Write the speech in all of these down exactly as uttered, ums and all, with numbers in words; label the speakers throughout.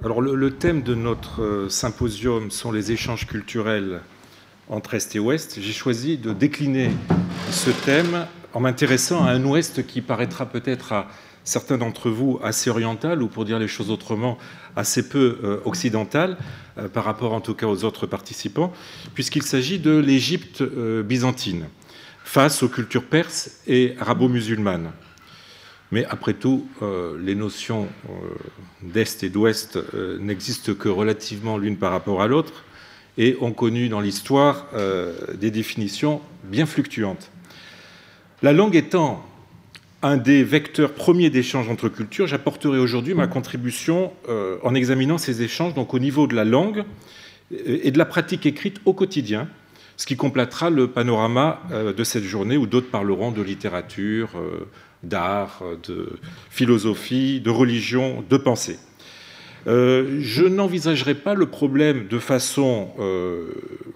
Speaker 1: Alors le, le thème de notre euh, symposium sont les échanges culturels entre Est et Ouest. J'ai choisi de décliner ce thème en m'intéressant à un Ouest qui paraîtra peut-être à certains d'entre vous assez oriental, ou pour dire les choses autrement, assez peu euh, occidental, euh, par rapport en tout cas aux autres participants, puisqu'il s'agit de l'Égypte euh, byzantine, face aux cultures perses et arabo-musulmanes. Mais après tout, euh, les notions euh, d'Est et d'Ouest euh, n'existent que relativement l'une par rapport à l'autre et ont connu dans l'histoire euh, des définitions bien fluctuantes. La langue étant un des vecteurs premiers d'échange entre cultures, j'apporterai aujourd'hui ma contribution euh, en examinant ces échanges donc au niveau de la langue et de la pratique écrite au quotidien, ce qui complétera le panorama euh, de cette journée où d'autres parleront de littérature, euh, d'art, de philosophie, de religion, de pensée. Euh, je n'envisagerai pas le problème de façon euh,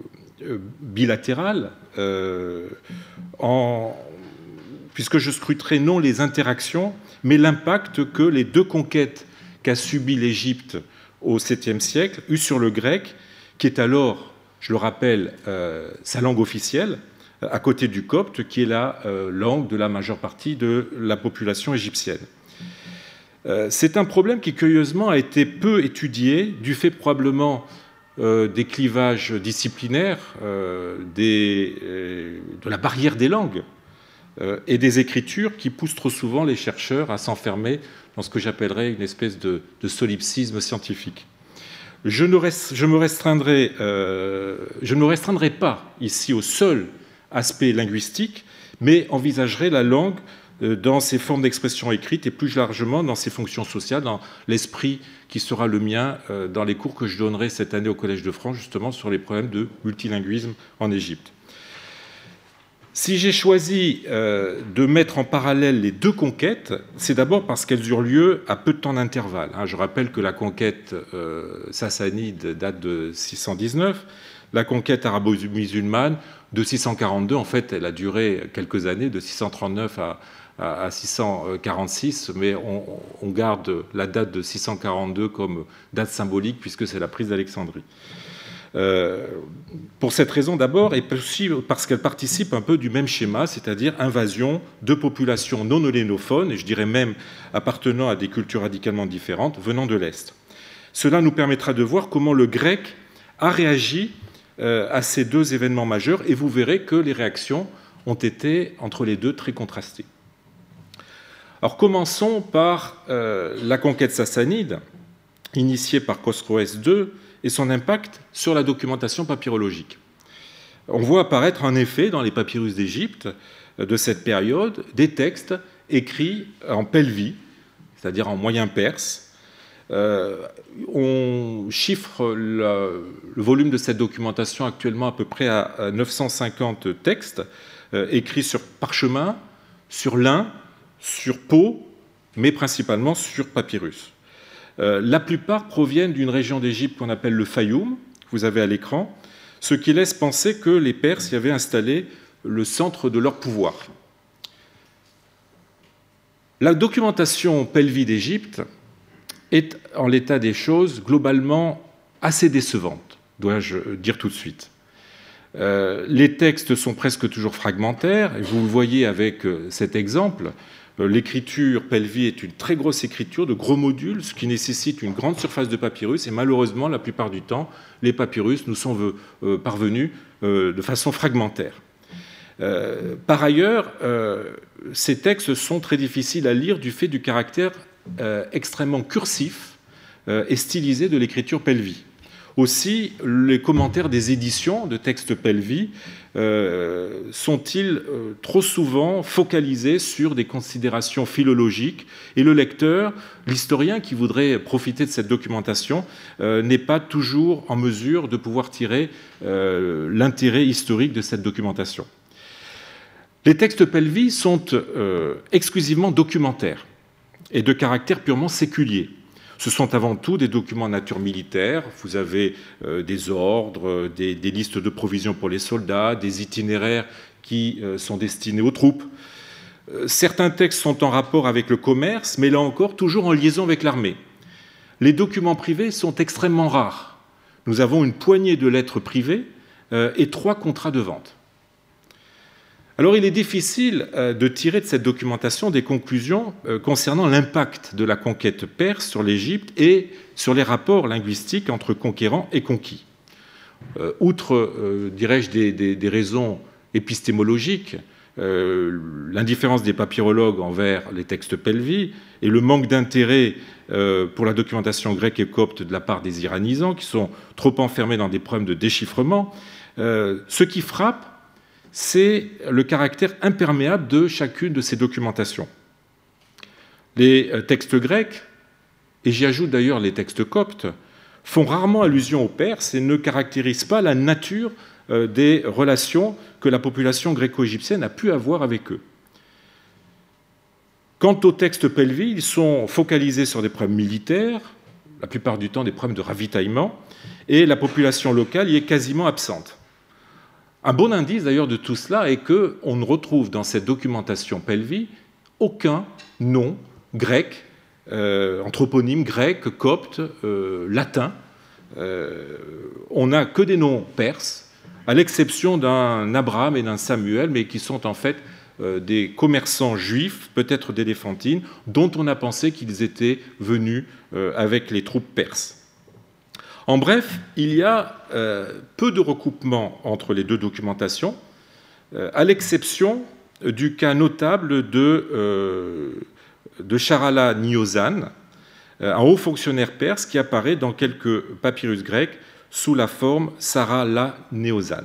Speaker 1: bilatérale, euh, en, puisque je scruterai non les interactions, mais l'impact que les deux conquêtes qu'a subi l'Égypte au septième siècle eurent sur le grec, qui est alors, je le rappelle, euh, sa langue officielle, à côté du copte, qui est la euh, langue de la majeure partie de la population égyptienne. Euh, c'est un problème qui, curieusement, a été peu étudié, du fait probablement euh, des clivages disciplinaires, euh, des, euh, de la barrière des langues euh, et des écritures qui poussent trop souvent les chercheurs à s'enfermer dans ce que j'appellerais une espèce de, de solipsisme scientifique. Je ne, rest, je me restreindrai, euh, je ne me restreindrai pas ici au seul aspect linguistique, mais envisagerait la langue dans ses formes d'expression écrite et plus largement dans ses fonctions sociales, dans l'esprit qui sera le mien dans les cours que je donnerai cette année au Collège de France, justement sur les problèmes de multilinguisme en Égypte. Si j'ai choisi de mettre en parallèle les deux conquêtes, c'est d'abord parce qu'elles eurent lieu à peu de temps d'intervalle. Je rappelle que la conquête sassanide date de six cent dix-neuf, la conquête arabo-musulmane de six cent quarante-deux, en fait, elle a duré quelques années, de six cent trente-neuf à, à, à six cent quarante-six, mais on, on garde la date de six cent quarante-deux comme date symbolique, puisque c'est la prise d'Alexandrie. Euh, pour cette raison d'abord, et aussi parce qu'elle participe un peu du même schéma, c'est-à-dire invasion de populations non hellénophones, et je dirais même appartenant à des cultures radicalement différentes, venant de l'Est. Cela nous permettra de voir comment le grec a réagi à ces deux événements majeurs, et vous verrez que les réactions ont été, entre les deux, très contrastées. Alors, commençons par euh, la conquête sassanide, initiée par Khosroès deux, et son impact sur la documentation papyrologique. On voit apparaître, en effet, dans les papyrus d'Égypte de cette période, des textes écrits en pelvi, c'est-à-dire en moyen perse. Euh, on chiffre le, le volume de cette documentation actuellement à peu près à, à neuf cent cinquante textes euh, écrits sur parchemin, sur lin, sur peau, mais principalement sur papyrus. Euh, la plupart proviennent d'une région d'Égypte qu'on appelle le Fayoum, que vous avez à l'écran, ce qui laisse penser que les Perses y avaient installé le centre de leur pouvoir. La documentation pelvi d'Égypte est, en l'état des choses, globalement assez décevante, dois-je dire tout de suite. Euh, les textes sont presque toujours fragmentaires, et vous le voyez avec euh, cet exemple. Euh, l'écriture pelvi est une très grosse écriture de gros modules, ce qui nécessite une grande surface de papyrus, et malheureusement, la plupart du temps, les papyrus nous sont euh, parvenus euh, de façon fragmentaire. Euh, par ailleurs, euh, ces textes sont très difficiles à lire du fait du caractère Euh, extrêmement cursif euh, et stylisé de l'écriture pelvi. Aussi, les commentaires des éditions de textes pelvi euh, sont-ils euh, trop souvent focalisés sur des considérations philologiques, et le lecteur, l'historien qui voudrait profiter de cette documentation, euh, n'est pas toujours en mesure de pouvoir tirer euh, l'intérêt historique de cette documentation. Les textes pelvi sont euh, exclusivement documentaires et de caractère purement séculier. Ce sont avant tout des documents de nature militaire. Vous avez euh, des ordres, des, des listes de provisions pour les soldats, des itinéraires qui euh, sont destinés aux troupes. Euh, certains textes sont en rapport avec le commerce, mais là encore, toujours en liaison avec l'armée. les documents privés sont extrêmement rares. Nous avons une poignée de lettres privées euh, et trois contrats de vente. Alors il est difficile euh, de tirer de cette documentation des conclusions euh, concernant l'impact de la conquête perse sur l'Égypte et sur les rapports linguistiques entre conquérants et conquis. Euh, outre, euh, dirais-je, des, des, des raisons épistémologiques, euh, l'indifférence des papyrologues envers les textes pelvis et le manque d'intérêt euh, pour la documentation grecque et copte de la part des iranisants, qui sont trop enfermés dans des problèmes de déchiffrement, euh, ce qui frappe, c'est le caractère imperméable de chacune de ces documentations. Les textes grecs, et j'y ajoute d'ailleurs les textes coptes, font rarement allusion aux Perses et ne caractérisent pas la nature des relations que la population gréco-égyptienne a pu avoir avec eux. Quant aux textes pelvis, ils sont focalisés sur des problèmes militaires, la plupart du temps des problèmes de ravitaillement, et la population locale y est quasiment absente. Un bon indice d'ailleurs de tout cela est qu'on ne retrouve dans cette documentation pelvis aucun nom grec, euh, anthroponyme grec, copte, euh, latin. Euh, on n'a que des noms perses, à l'exception d'un Abraham et d'un Samuel, mais qui sont en fait euh, des commerçants juifs, peut-être d'éléphantine, dont on a pensé qu'ils étaient venus euh, avec les troupes perses. En bref, il y a euh, peu de recoupement entre les deux documentations, euh, à l'exception du cas notable de, euh, de Charala Niozan, euh, un haut fonctionnaire perse qui apparaît dans quelques papyrus grecs sous la forme Sarala Neozan.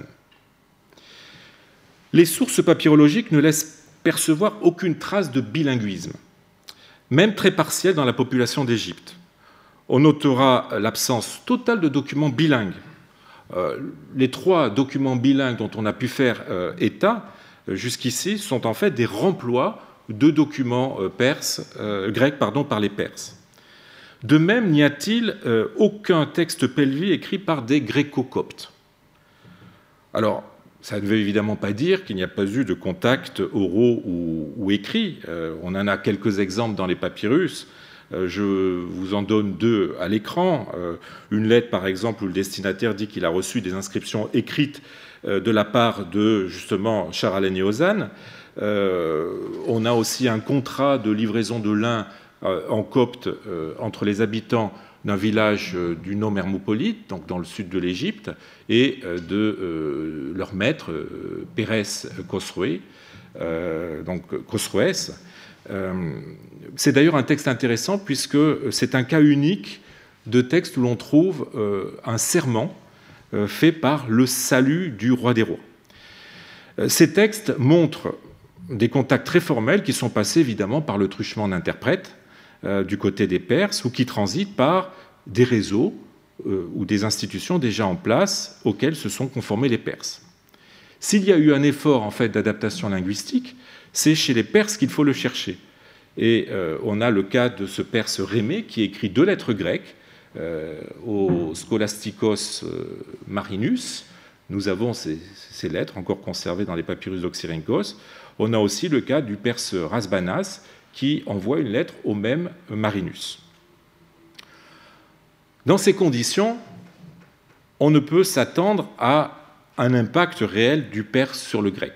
Speaker 1: Les sources papyrologiques ne laissent percevoir aucune trace de bilinguisme, même très partielle dans la population d'Égypte. On notera l'absence totale de documents bilingues. Euh, les trois documents bilingues dont on a pu faire euh, état euh, jusqu'ici sont en fait des remplois de documents euh, perses, euh, grecs pardon, par les Perses. De même, n'y a-t-il euh, aucun texte pelvi écrit par des gréco-coptes. Alors, ça ne veut évidemment pas dire qu'il n'y a pas eu de contacts oraux ou, ou écrits. Euh, on en a quelques exemples dans les papyrus. Je vous en donne deux à l'écran. Une lettre, par exemple, où le destinataire dit qu'il a reçu des inscriptions écrites de la part de, justement, Charala Neozan. On a aussi un contrat de livraison de lin en copte entre les habitants d'un village du nom Hermopolite, donc dans le sud de l'Égypte, et de leur maître, Pérès Khosroué, donc Khosrouès. C'est d'ailleurs un texte intéressant puisque c'est un cas unique de texte où l'on trouve un serment fait par le salut du roi des rois. Ces textes montrent des contacts très formels qui sont passés évidemment par le truchement d'interprètes du côté des Perses ou qui transitent par des réseaux ou des institutions déjà en place auxquels se sont conformés les Perses. S'il y a eu un effort en fait d'adaptation linguistique, c'est chez les Perses qu'il faut le chercher. Et euh, on a le cas de ce Perse Rémé qui écrit deux lettres grecques euh, au Scholastikos Marinus. Nous avons ces, ces lettres encore conservées dans les papyrus d'Oxyrhynchos. On a aussi le cas du Perse Rasbanas qui envoie une lettre au même Marinus. Dans ces conditions, on ne peut s'attendre à un impact réel du perse sur le grec.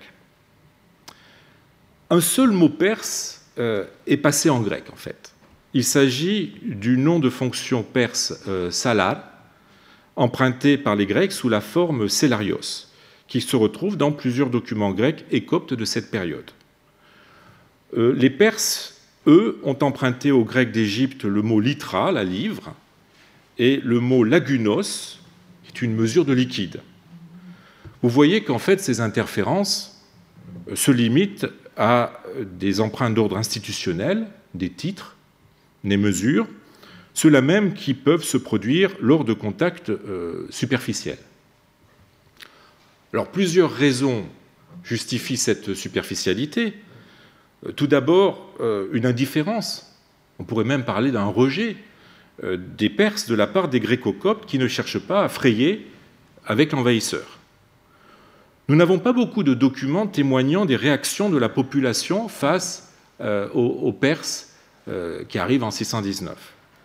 Speaker 1: Un seul mot perse euh, est passé en grec, en fait. Il s'agit du nom de fonction perse euh, salar, emprunté par les Grecs sous la forme selarios, qui se retrouve dans plusieurs documents grecs et coptes de cette période. Euh, les Perses, eux, ont emprunté aux Grecs d'Égypte le mot litra, la livre, et le mot lagunos, qui est une mesure de liquide. Vous voyez qu'en fait, ces interférences se limitent à des empreintes d'ordre institutionnel, des titres, des mesures, ceux-là même qui peuvent se produire lors de contacts euh, superficiels. Alors, plusieurs raisons justifient cette superficialité. Tout d'abord, euh, une indifférence, on pourrait même parler d'un rejet euh, des Perses de la part des Gréco-coptes qui ne cherchent pas à frayer avec l'envahisseur. Nous n'avons pas beaucoup de documents témoignant des réactions de la population face euh, aux, aux Perses euh, qui arrivent en six cent dix-neuf.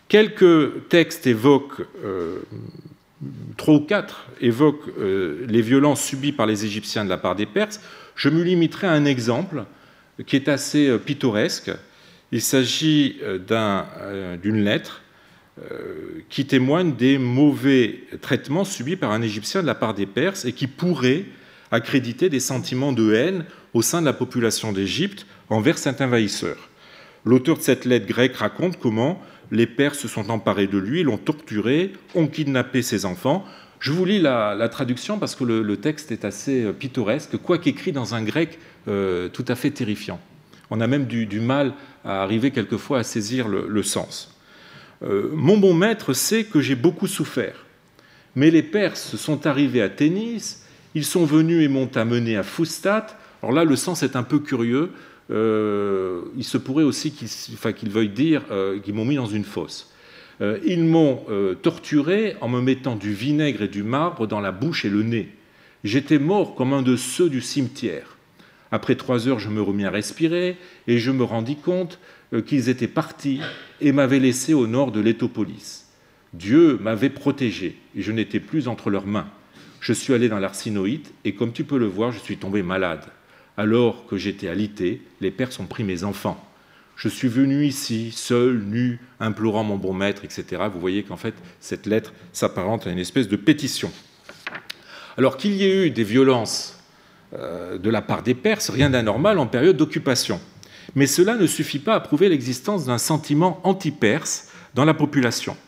Speaker 1: Quelques textes évoquent, euh, trois ou quatre évoquent euh, les violences subies par les Égyptiens de la part des Perses. Je me limiterai à un exemple qui est assez euh, pittoresque. Il s'agit euh, d'un, euh, d'une lettre euh, qui témoigne des mauvais traitements subis par un Égyptien de la part des Perses et qui pourrait accréditer des sentiments de haine au sein de la population d'Égypte envers cet envahisseur. L'auteur de cette lettre grecque raconte comment les Perses se sont emparés de lui, l'ont torturé, ont kidnappé ses enfants. Je vous lis la, la traduction parce que le, le texte est assez pittoresque, quoique écrit dans un grec euh, tout à fait terrifiant. On a même du, du mal à arriver quelquefois à saisir le, le sens. Euh, Mon bon maître sait que j'ai beaucoup souffert, mais les Perses sont arrivés à Ténis, ils sont venus et m'ont amené à Foustat. Alors là, le sens est un peu curieux. Euh, il se pourrait aussi qu'ils enfin, qu'ils veuillent dire euh, qu'ils m'ont mis dans une fosse. Euh, ils m'ont euh, torturé en me mettant du vinaigre et du marbre dans la bouche et le nez. J'étais mort comme un de ceux du cimetière. Après trois heures, je me remis à respirer et je me rendis compte euh, qu'ils étaient partis et m'avaient laissé au nord de l'Étopolis. Dieu m'avait protégé et je n'étais plus entre leurs mains. Je suis allé dans l'Arsinoïte et comme tu peux le voir, je suis tombé malade. Alors que j'étais alité, les Perses ont pris mes enfants. Je suis venu ici, seul, nu, implorant mon bon maître, et cetera. Vous voyez qu'en fait, cette lettre s'apparente à une espèce de pétition. Alors qu'il y ait eu des violences euh, de la part des Perses, rien d'anormal en période d'occupation. Mais cela ne suffit pas à prouver l'existence d'un sentiment anti-perse dans la population.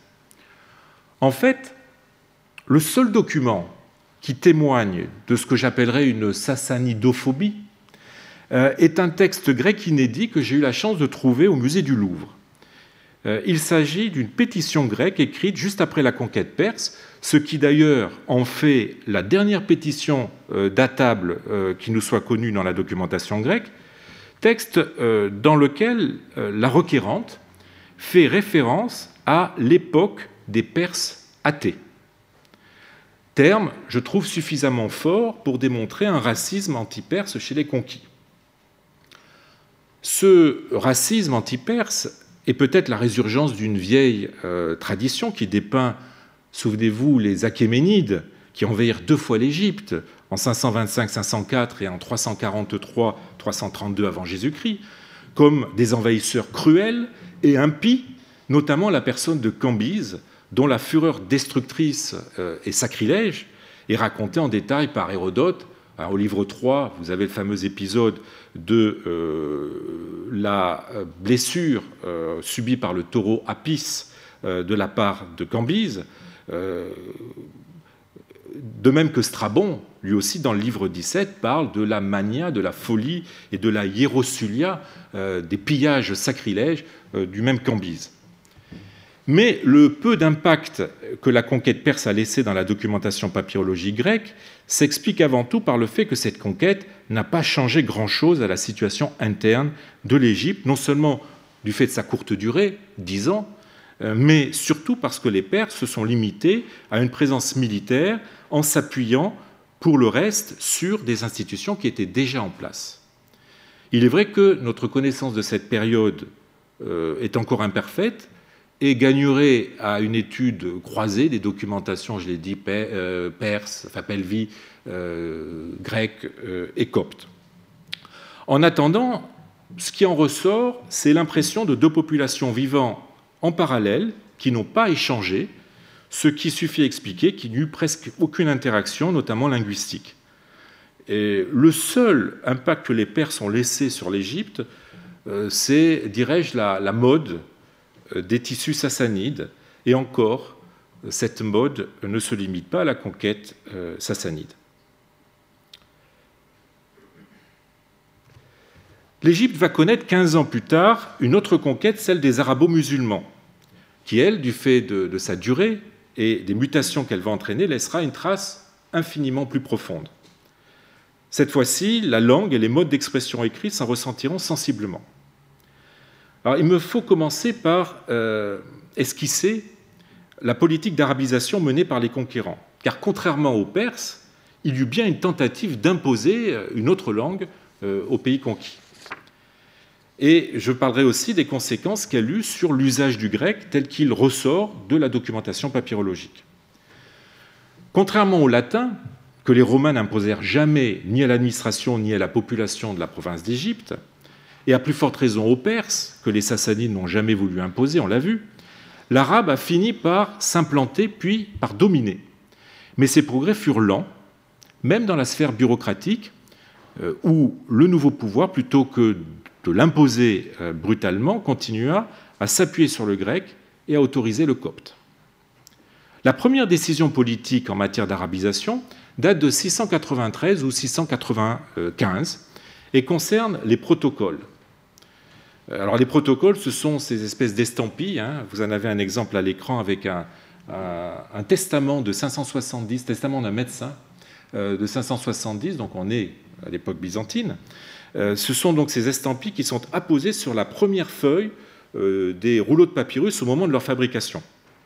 Speaker 1: En fait, le seul document qui témoigne de ce que j'appellerais une sassanidophobie, euh, est un texte grec inédit que j'ai eu la chance de trouver au musée du Louvre. Euh, il s'agit d'une pétition grecque écrite juste après la conquête perse, ce qui d'ailleurs en fait la dernière pétition euh, datable euh, qui nous soit connue dans la documentation grecque, texte euh, dans lequel euh, la requérante fait référence à l'époque des Perses athées. Terme, je trouve suffisamment fort pour démontrer un racisme anti-perse chez les conquis. Ce racisme anti-perse est peut-être la résurgence d'une vieille euh, tradition qui dépeint, souvenez-vous, les Achéménides qui envahirent deux fois l'Égypte, en cinq cent vingt-cinq cinq cent quatre et en trois cent quarante-trois trois cent trente-deux avant Jésus-Christ, comme des envahisseurs cruels et impies, notamment la personne de Cambyse, dont la fureur destructrice et sacrilège est racontée en détail par Hérodote. Alors, au livre trois, vous avez le fameux épisode de euh, la blessure euh, subie par le taureau Apis euh, de la part de Cambyse, euh, de même que Strabon, lui aussi, dans le livre dix-sept, parle de la mania, de la folie et de la hiérosulia, euh, des pillages sacrilèges euh, du même Cambyse. Mais le peu d'impact que la conquête perse a laissé dans la documentation papyrologique grecque s'explique avant tout par le fait que cette conquête n'a pas changé grand-chose à la situation interne de l'Égypte, non seulement du fait de sa courte durée, dix ans, mais surtout parce que les Perses se sont limités à une présence militaire en s'appuyant pour le reste sur des institutions qui étaient déjà en place. Il est vrai que notre connaissance de cette période est encore imparfaite, et gagnerait à une étude croisée des documentations, je l'ai dit, perse, enfin pelvi, euh, grec euh, et copte. En attendant, ce qui en ressort, c'est l'impression de deux populations vivant en parallèle, qui n'ont pas échangé, ce qui suffit à expliquer qu'il n'y eut presque aucune interaction, notamment linguistique. Et le seul impact que les Perses ont laissé sur l'Égypte, euh, c'est, dirais-je, la, la mode des tissus sassanides, et encore, cette mode ne se limite pas à la conquête euh, sassanide. L'Égypte va connaître quinze ans plus tard une autre conquête, celle des arabo-musulmans, qui, elle, du fait de, de sa durée et des mutations qu'elle va entraîner, laissera une trace infiniment plus profonde. Cette fois-ci, la langue et les modes d'expression écrits s'en ressentiront sensiblement. Alors, il me faut commencer par euh, esquisser la politique d'arabisation menée par les conquérants. Car contrairement aux Perses, il y eut bien une tentative d'imposer une autre langue euh, aux pays conquis. Et je parlerai aussi des conséquences qu'elle eut sur l'usage du grec tel qu'il ressort de la documentation papyrologique. Contrairement au latin, que les Romains n'imposèrent jamais ni à l'administration ni à la population de la province d'Égypte, et à plus forte raison aux Perses, que les Sassanides n'ont jamais voulu imposer, on l'a vu, l'arabe a fini par s'implanter puis par dominer. Mais ces progrès furent lents, même dans la sphère bureaucratique, euh, où le nouveau pouvoir, plutôt que de l'imposer euh, brutalement, continua à s'appuyer sur le grec et à autoriser le copte. La première décision politique en matière d'arabisation date de six cent quatre-vingt-treize ou six cent quatre-vingt-quinze et concerne les protocoles. Alors les protocoles, ce sont ces espèces d'estampilles. Hein. Vous en avez un exemple à l'écran avec un, un, un testament de cinq cent soixante-dix, testament d'un médecin euh, de cinq cent soixante-dix, donc on est à l'époque byzantine. Euh, ce sont donc ces estampilles qui sont apposées sur la première feuille euh, des rouleaux de papyrus au moment de leur fabrication.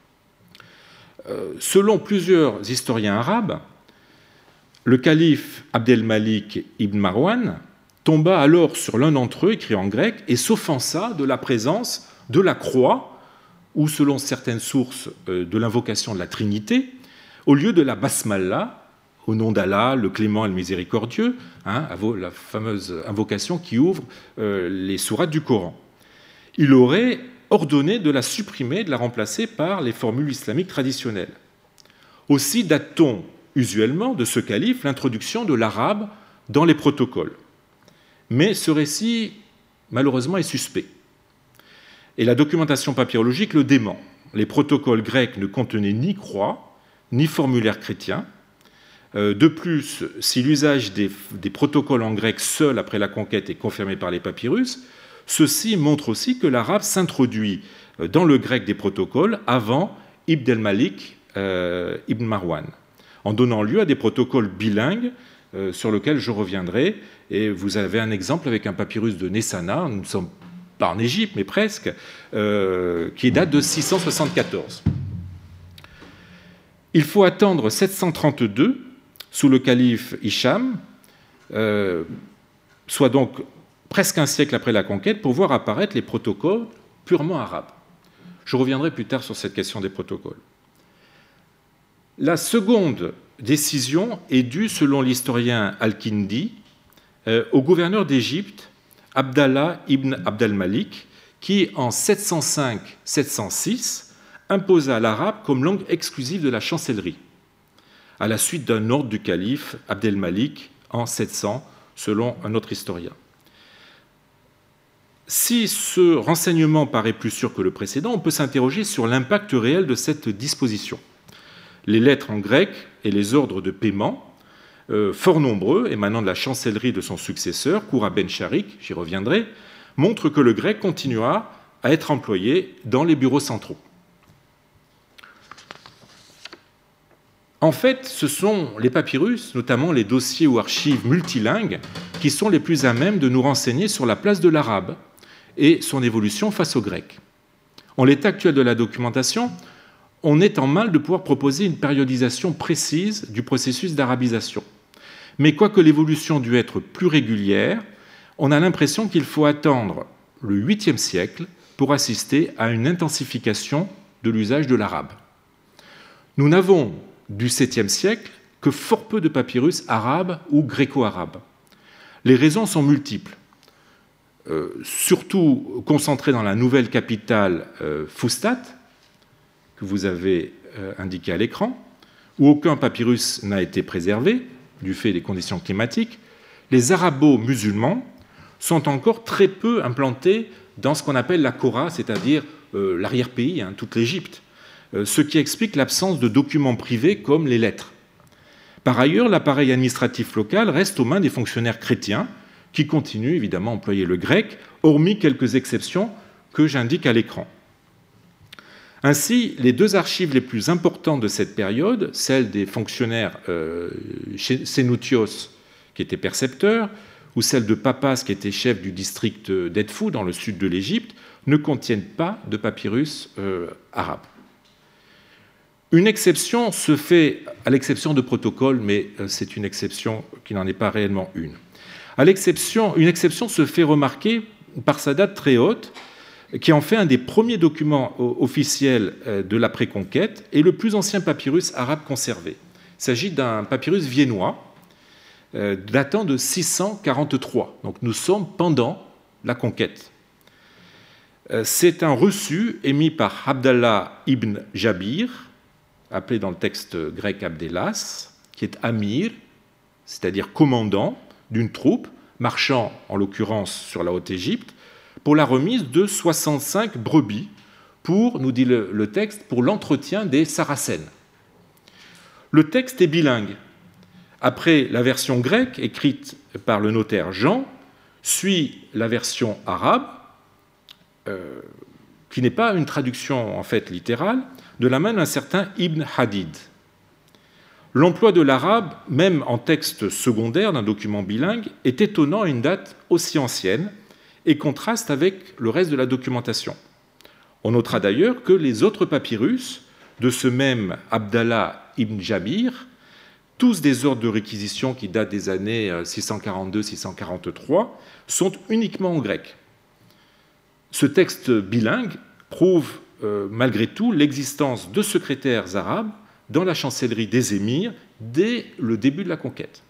Speaker 1: Euh, selon plusieurs historiens arabes, le calife Abd-el-Malik ibn Marwan tomba alors sur l'un d'entre eux, écrit en grec, et s'offensa de la présence de la croix, ou selon certaines sources, de l'invocation de la Trinité, au lieu de la basmala, au nom d'Allah, le clément et le miséricordieux, hein, la fameuse invocation qui ouvre euh, les sourates du Coran. Il aurait ordonné de la supprimer, de la remplacer par les formules islamiques traditionnelles. Aussi date-t-on usuellement de ce calife l'introduction de l'arabe dans les protocoles. Mais ce récit, malheureusement, est suspect. Et la documentation papyrologique le dément. Les protocoles grecs ne contenaient ni croix, ni formulaire chrétien. De plus, si l'usage des, des protocoles en grec seul après la conquête est confirmé par les papyrus, ceci montre aussi que l'arabe s'introduit dans le grec des protocoles avant Ibn el-Malik euh, ibn Marwan, en donnant lieu à des protocoles bilingues euh, sur lesquels je reviendrai. Et vous avez un exemple avec un papyrus de Nessana, nous ne sommes pas en Égypte, mais presque, euh, qui date de six cent soixante-quatorze. Il faut attendre sept cent trente-deux, sous le calife Hicham, euh, soit donc presque un siècle après la conquête, pour voir apparaître les protocoles purement arabes. Je reviendrai plus tard sur cette question des protocoles. La seconde décision est due, selon l'historien Al-Kindi, euh, au gouverneur d'Égypte, Abdallah ibn Abd el-Malik, qui, en sept cent cinq sept cent six, imposa l'arabe comme langue exclusive de la chancellerie, à la suite d'un ordre du calife Abd el-Malik en sept cents, selon un autre historien. Si ce renseignement paraît plus sûr que le précédent, on peut s'interroger sur l'impact réel de cette disposition. Les lettres en grec et les ordres de paiement, euh, fort nombreux, émanant de la chancellerie de son successeur, Koura ben Sharik, j'y reviendrai, montrent que le grec continua à être employé dans les bureaux centraux. En fait, ce sont les papyrus, notamment les dossiers ou archives multilingues, qui sont les plus à même de nous renseigner sur la place de l'arabe et son évolution face au grec. En l'état actuel de la documentation, on est en mal de pouvoir proposer une périodisation précise du processus d'arabisation. Mais quoique l'évolution dû être plus régulière, on a l'impression qu'il faut attendre le huitième siècle pour assister à une intensification de l'usage de l'arabe. Nous n'avons du septième siècle que fort peu de papyrus arabes ou gréco-arabes. Les raisons sont multiples, euh, surtout concentrées dans la nouvelle capitale euh, Fustat, que vous avez euh, indiqué à l'écran, où aucun papyrus n'a été préservé du fait des conditions climatiques. Les arabo-musulmans sont encore très peu implantés dans ce qu'on appelle la Kora, c'est-à-dire euh, l'arrière-pays, hein, toute l'Égypte, euh, ce qui explique l'absence de documents privés comme les lettres. Par ailleurs, l'appareil administratif local reste aux mains des fonctionnaires chrétiens qui continuent évidemment à employer le grec, hormis quelques exceptions que j'indique à l'écran. Ainsi, les deux archives les plus importantes de cette période, celles des fonctionnaires euh, Sénoutios, qui était percepteur, ou celle de Papas, qui était chef du district d'Edfou, dans le sud de l'Égypte, ne contiennent pas de papyrus euh, arabes. Une exception se fait, à l'exception de protocole, mais c'est une exception qui n'en est pas réellement une. À l'exception, une exception se fait remarquer par sa date très haute, qui en fait un des premiers documents officiels de l'après-conquête et le plus ancien papyrus arabe conservé. Il s'agit d'un papyrus viennois datant de six cent quarante-trois. Donc nous sommes pendant la conquête. C'est un reçu émis par Abdallah ibn Jabir, appelé dans le texte grec Abdelas, qui est amir, c'est-à-dire commandant d'une troupe marchant en l'occurrence sur la Haute-Égypte, pour la remise de soixante-cinq brebis pour, nous dit le, le texte, pour l'entretien des Saracènes. Le texte est bilingue. Après la version grecque, écrite par le notaire Jean, suit la version arabe, euh, qui n'est pas une traduction en fait littérale, de la main d'un certain Ibn Hadid. L'emploi de l'arabe, même en texte secondaire d'un document bilingue, est étonnant à une date aussi ancienne et contraste avec le reste de la documentation. On notera d'ailleurs que les autres papyrus de ce même Abdallah ibn Jabir, tous des ordres de réquisition qui datent des années six cent quarante-deux six cent quarante-trois, sont uniquement en grec. Ce texte bilingue prouve euh, malgré tout l'existence de secrétaires arabes dans la chancellerie des émirs dès le début de la conquête.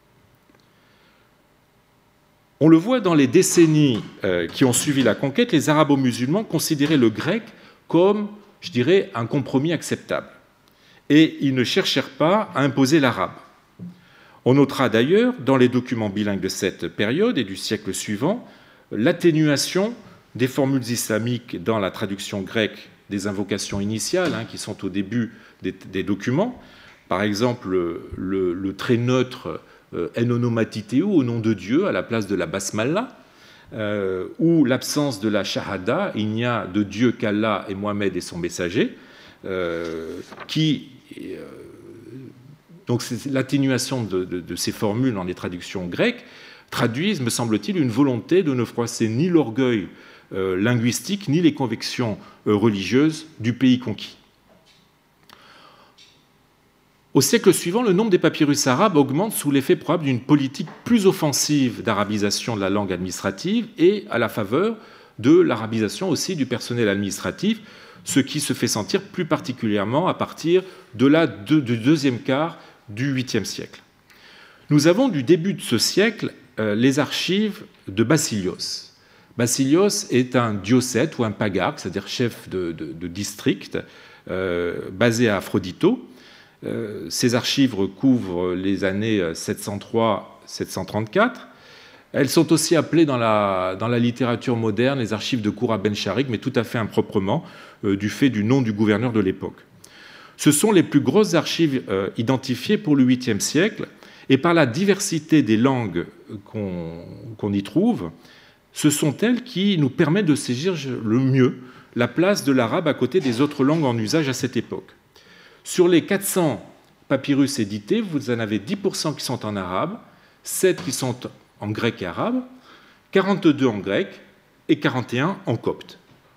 Speaker 1: On le voit dans les décennies euh, qui ont suivi la conquête, les arabo-musulmans considéraient le grec comme, je dirais, un compromis acceptable. Et ils ne cherchèrent pas à imposer l'arabe. On notera d'ailleurs, dans les documents bilingues de cette période et du siècle suivant, l'atténuation des formules islamiques dans la traduction grecque des invocations initiales, hein, qui sont au début des, des documents. Par exemple, le, le très neutre euh, « en onomatiteu » au nom de Dieu à la place de la basmala, euh, ou l'absence de la shahada, il n'y a de Dieu qu'Allah et Mohammed et son messager, euh, qui... Euh, donc c'est l'atténuation de, de, de ces formules dans les traductions grecques traduisent, me semble-t-il, une volonté de ne froisser ni l'orgueil euh, linguistique ni les convictions euh, religieuses du pays conquis. Au siècle suivant, le nombre des papyrus arabes augmente sous l'effet probable d'une politique plus offensive d'arabisation de la langue administrative et à la faveur de l'arabisation aussi du personnel administratif, ce qui se fait sentir plus particulièrement à partir de la de, du deuxième quart du huitième siècle. Nous avons du début de ce siècle euh, les archives de Basilios. Basilios est un diocète ou un pagarque, c'est-à-dire chef de, de, de district, euh, basé à Aphrodito. Euh, ces archives recouvrent les années sept cent trois à sept cent trente-quatre. Elles sont aussi appelées dans la, dans la littérature moderne les archives de Koura ben Sharik, mais tout à fait improprement, euh, du fait du nom du gouverneur de l'époque. Ce sont les plus grosses archives euh, identifiées pour le huitième siècle, et par la diversité des langues qu'on qu'on y trouve, ce sont elles qui nous permettent de saisir le mieux la place de l'arabe à côté des autres langues en usage à cette époque. Sur les quatre cents papyrus édités, vous en avez dix pour cent qui sont en arabe, sept qui sont en grec et arabe, quarante-deux en grec et quarante et un en copte.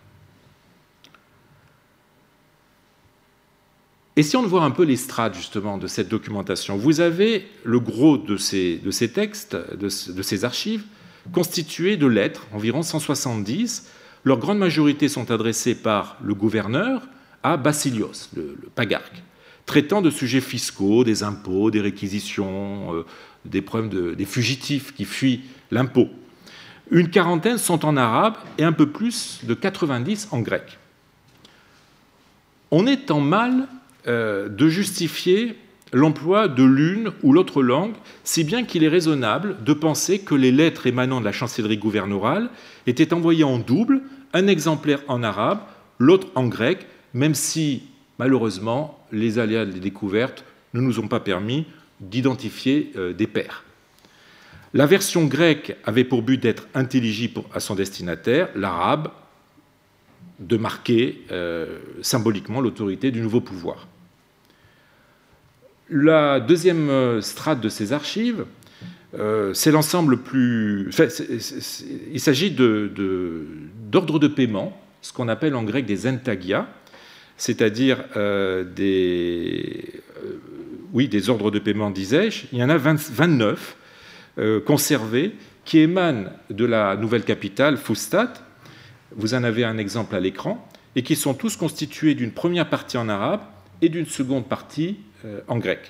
Speaker 1: Et si on voit un peu les strates justement de cette documentation, vous avez le gros de ces, de ces textes, de, de ces archives, constitués de lettres, environ cent soixante-dix. Leur grande majorité sont adressées par le gouverneur à Basilios, le, le pagarque, traitant de sujets fiscaux, des impôts, des réquisitions, euh, des problèmes de, des fugitifs qui fuient l'impôt. Une quarantaine sont en arabe et un peu plus de quatre-vingt-dix en grec. On est en mal euh, de justifier l'emploi de l'une ou l'autre langue, si bien qu'il est raisonnable de penser que les lettres émanant de la chancellerie gouverneurale étaient envoyées en double, un exemplaire en arabe, l'autre en grec, même si, malheureusement, les aléas des découvertes ne nous ont pas permis d'identifier euh, des pairs. La version grecque avait pour but d'être intelligible à son destinataire, l'arabe, de marquer euh, symboliquement l'autorité du nouveau pouvoir. La deuxième strate de ces archives, euh, c'est l'ensemble plus... Enfin, c'est, c'est, il s'agit de, de, d'ordres de paiement, ce qu'on appelle en grec des entagia, c'est-à-dire euh, des, euh, oui, des ordres de paiement, disais-je. Il y en a vingt, vingt-neuf euh, conservés qui émanent de la nouvelle capitale, Fustat. Vous en avez un exemple à l'écran, et qui sont tous constitués d'une première partie en arabe et d'une seconde partie euh, en grec.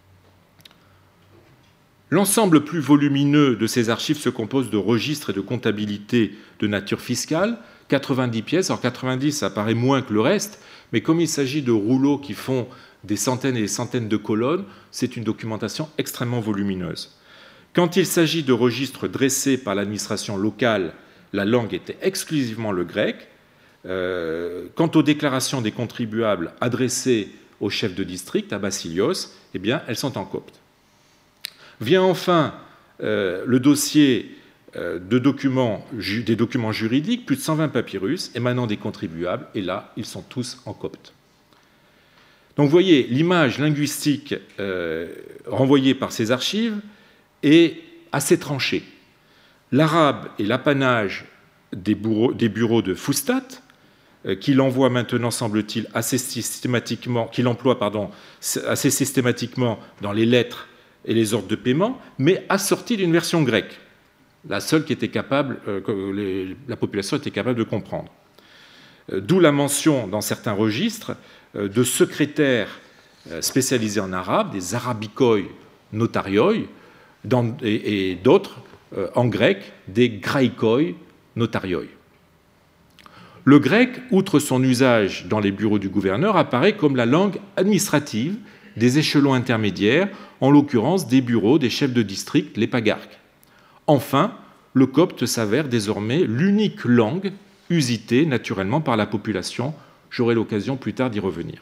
Speaker 1: L'ensemble plus volumineux de ces archives se compose de registres et de comptabilité de nature fiscale, quatre-vingt-dix pièces. Alors quatre-vingt-dix, ça paraît moins que le reste, mais comme il s'agit de rouleaux qui font des centaines et des centaines de colonnes, c'est une documentation extrêmement volumineuse. Quand il s'agit de registres dressés par l'administration locale, la langue était exclusivement le grec. Euh, quant aux déclarations des contribuables adressées au chef de district, à Basilios, eh bien, elles sont en copte. Vient enfin euh, le dossier euh, de documents, des documents juridiques, plus de cent vingt papyrus émanant des contribuables, et là, ils sont tous en copte. Donc vous voyez, l'image linguistique euh, renvoyée par ces archives est assez tranchée. L'arabe est l'apanage des bureaux, des bureaux de Fustat, euh, qu'il envoie maintenant, semble-t-il, assez systématiquement, qu'il emploie pardon, assez systématiquement dans les lettres et les ordres de paiement, mais assorti d'une version grecque, la seule qui était capable, euh, que les, la population était capable de comprendre. Euh, D'où la mention dans certains registres euh, de secrétaires euh, spécialisés en arabe, des arabikoi notarioi, dans, et, et d'autres euh, en grec, des graikoi notarioi. Le grec, outre son usage dans les bureaux du gouverneur, apparaît comme la langue administrative des échelons intermédiaires, en l'occurrence des bureaux des chefs de district, les pagarques. Enfin, le copte s'avère désormais l'unique langue usitée naturellement par la population. J'aurai l'occasion plus tard d'y revenir.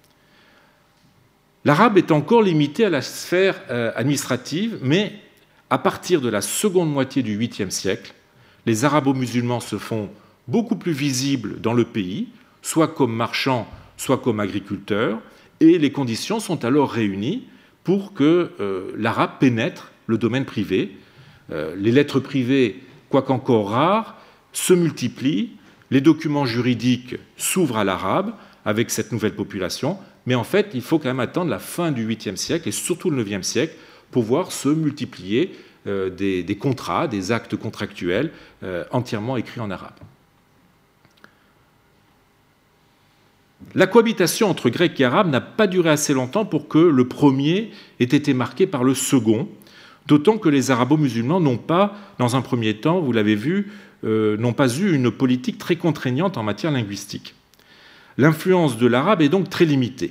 Speaker 1: L'arabe est encore limité à la sphère administrative, mais à partir de la seconde moitié du huitième siècle, les arabo-musulmans se font beaucoup plus visibles dans le pays, soit comme marchands, soit comme agriculteurs, et les conditions sont alors réunies pour que euh, l'arabe pénètre le domaine privé. Euh, les lettres privées, quoiqu'encore rares, se multiplient, les documents juridiques s'ouvrent à l'arabe avec cette nouvelle population, mais en fait, il faut quand même attendre la fin du huitième siècle et surtout le neuvième siècle pour voir se multiplier euh, des, des contrats, des actes contractuels euh, entièrement écrits en arabe. La cohabitation entre grec et arabe n'a pas duré assez longtemps pour que le premier ait été marqué par le second, d'autant que les arabo-musulmans n'ont pas, dans un premier temps, vous l'avez vu, euh, n'ont pas eu une politique très contraignante en matière linguistique. L'influence de l'arabe est donc très limitée.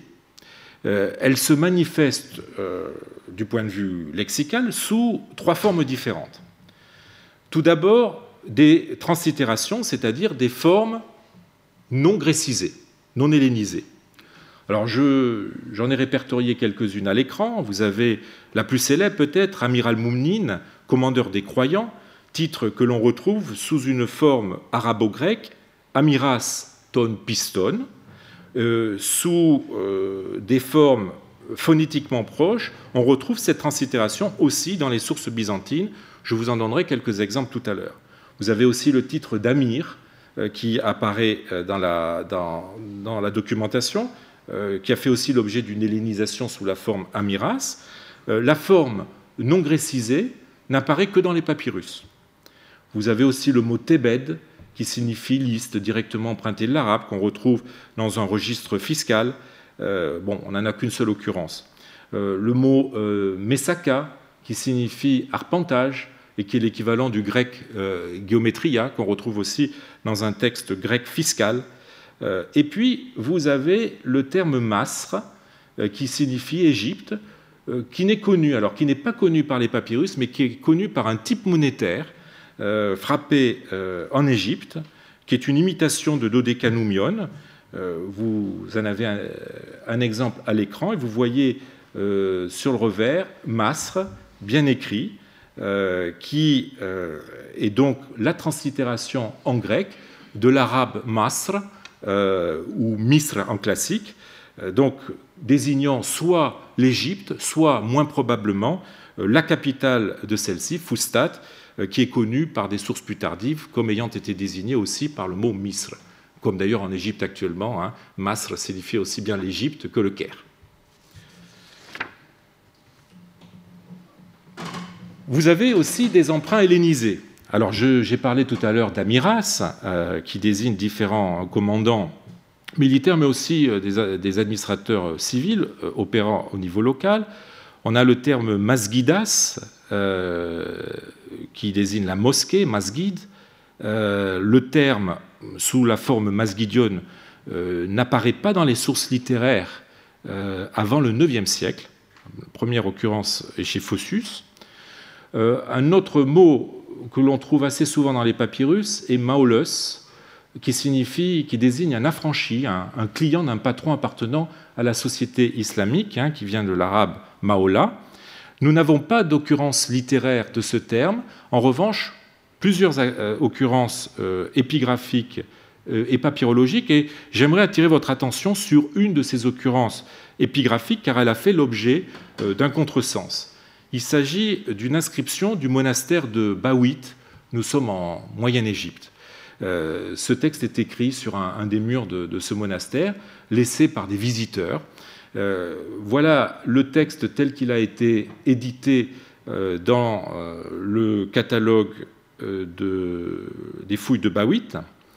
Speaker 1: Euh, elle se manifeste, euh, du point de vue lexical, sous trois formes différentes. Tout d'abord, des translittérations, c'est-à-dire des formes non grécisées, non hellénisées. Alors, je, j'en ai répertorié quelques-unes à l'écran. Vous avez la plus célèbre, peut-être, Amir al-Moumnin, commandeur des croyants, titre que l'on retrouve sous une forme arabo-grecque, Amiras ton piston, euh, sous euh, des formes phonétiquement proches. On retrouve cette translittération aussi dans les sources byzantines. Je vous en donnerai quelques exemples tout à l'heure. Vous avez aussi le titre d'Amir, euh, qui apparaît dans la, dans, dans la documentation, euh, qui a fait aussi l'objet d'une hellénisation sous la forme Amiras. Euh, la forme non grécisée n'apparaît que dans les papyrus. Vous avez aussi le mot tébed, qui signifie liste directement empruntée de l'arabe, qu'on retrouve dans un registre fiscal. Euh, bon, on n'en a qu'une seule occurrence. Euh, le mot euh, mesaka, qui signifie arpentage, et qui est l'équivalent du grec euh, géométria, qu'on retrouve aussi dans un texte grec fiscal. Euh, et puis, vous avez le terme masre, euh, qui signifie Égypte, euh, qui n'est connu, alors qui n'est pas connu par les papyrus, mais qui est connu par un type monétaire, Euh, frappé euh, en Égypte, qui est une imitation de dodécanoumion. Euh, vous en avez un, un exemple à l'écran et vous voyez euh, sur le revers Masre, bien écrit, euh, qui euh, est donc la translittération en grec de l'arabe Masr euh, ou Misr en classique, euh, donc désignant soit l'Égypte, soit moins probablement euh, la capitale de celle-ci, Fustat, qui est connu par des sources plus tardives comme ayant été désigné aussi par le mot Misr, comme d'ailleurs en Égypte actuellement, hein, Masr signifie aussi bien l'Égypte que le Caire. Vous avez aussi des emprunts hellénisés. Alors, j'ai parlé tout à l'heure d'Amiras, euh, qui désigne différents commandants militaires, mais aussi euh, des, des administrateurs civils euh, opérant au niveau local. On a le terme masgidas, euh, qui désigne la mosquée, masgid. Euh, le terme, sous la forme masgidione, euh, n'apparaît pas dans les sources littéraires euh, avant le neuvième siècle. La première occurrence est chez Phocius. Euh, un autre mot que l'on trouve assez souvent dans les papyrus est maolos, qui signifie, qui désigne un affranchi, un, un client d'un patron appartenant à la société islamique, hein, qui vient de l'arabe maola. Nous n'avons pas d'occurrence littéraire de ce terme. En revanche, plusieurs euh, occurrences euh, épigraphiques euh, et papyrologiques, et j'aimerais attirer votre attention sur une de ces occurrences épigraphiques, car elle a fait l'objet euh, d'un contresens. Il s'agit d'une inscription du monastère de Bawit. Nous sommes en Moyenne-Égypte. Euh, ce texte est écrit sur un, un des murs de, de ce monastère, laissé par des visiteurs. Euh, voilà le texte tel qu'il a été édité euh, dans euh, le catalogue euh, de, des fouilles de Bawit.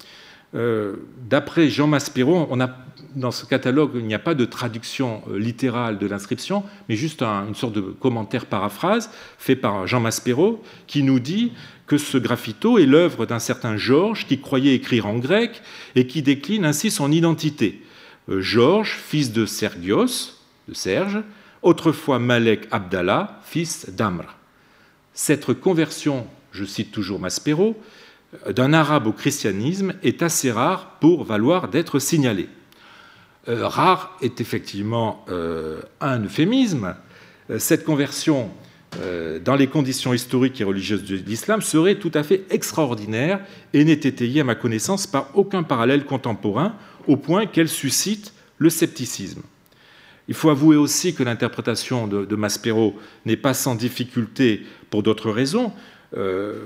Speaker 1: Euh, D'après Jean Maspero, on a, dans ce catalogue, il n'y a pas de traduction littérale de l'inscription, mais juste un, une sorte de commentaire paraphrase fait par Jean Maspero, qui nous dit que ce graffito est l'œuvre d'un certain Georges qui croyait écrire en grec et qui décline ainsi son identité. Euh, Georges, fils de Sergios, de Serge, autrefois Malek Abdallah, fils d'Amr. Cette conversion, je cite toujours Maspero, d'un arabe au christianisme est assez rare pour valoir d'être signalée. Euh, rare est effectivement euh, un euphémisme. Euh, cette conversion, euh, dans les conditions historiques et religieuses de l'islam, serait tout à fait extraordinaire et n'est étayée à ma connaissance par aucun parallèle contemporain, au point qu'elle suscite le scepticisme. Il faut avouer aussi que l'interprétation de, de Maspero n'est pas sans difficulté pour d'autres raisons. Euh,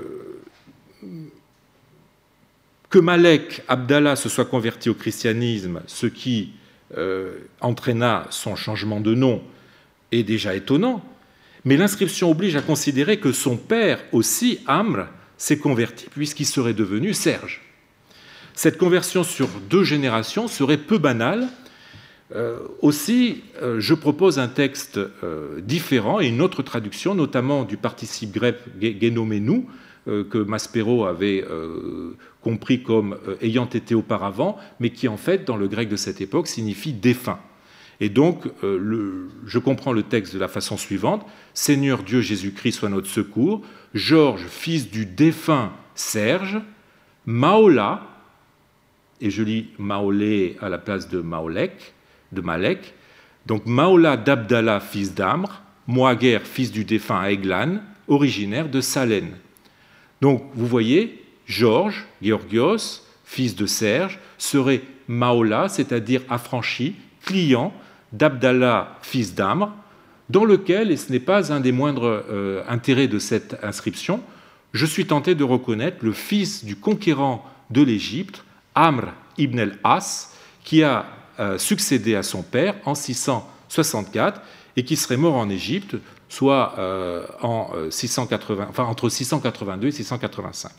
Speaker 1: Que Malek Abdallah se soit converti au christianisme, ce qui euh, entraîna son changement de nom, est déjà étonnant, mais l'inscription oblige à considérer que son père aussi, Amr, s'est converti puisqu'il serait devenu Serge. Cette conversion sur deux générations serait peu banale. Euh, aussi, euh, je propose un texte euh, différent et une autre traduction, notamment du participe grec génoménou, euh, que Maspero avait euh, compris comme euh, ayant été auparavant, mais qui en fait, dans le grec de cette époque, signifie défunt. Et donc, euh, le, je comprends le texte de la façon suivante. Seigneur Dieu Jésus-Christ soit notre secours. Georges, fils du défunt Serge, Maola, et je lis Maolé à la place de Maolek, de Malek, donc Maola d'Abdallah, fils d'Amr, Moaguer, fils du défunt Aeglan, originaire de Salène. Donc, vous voyez, Georges, Georgios, fils de Serge, serait Maola, c'est-à-dire affranchi, client d'Abdallah, fils d'Amr, dans lequel, et ce n'est pas un des moindres euh, intérêts de cette inscription, je suis tenté de reconnaître le fils du conquérant de l'Égypte, Amr ibn el-As, qui a euh, succédé à son père en six cent soixante-quatre et qui serait mort en Égypte, soit euh, en six cent quatre-vingts, enfin, entre six cent quatre-vingt-deux et six cent quatre-vingt-cinq.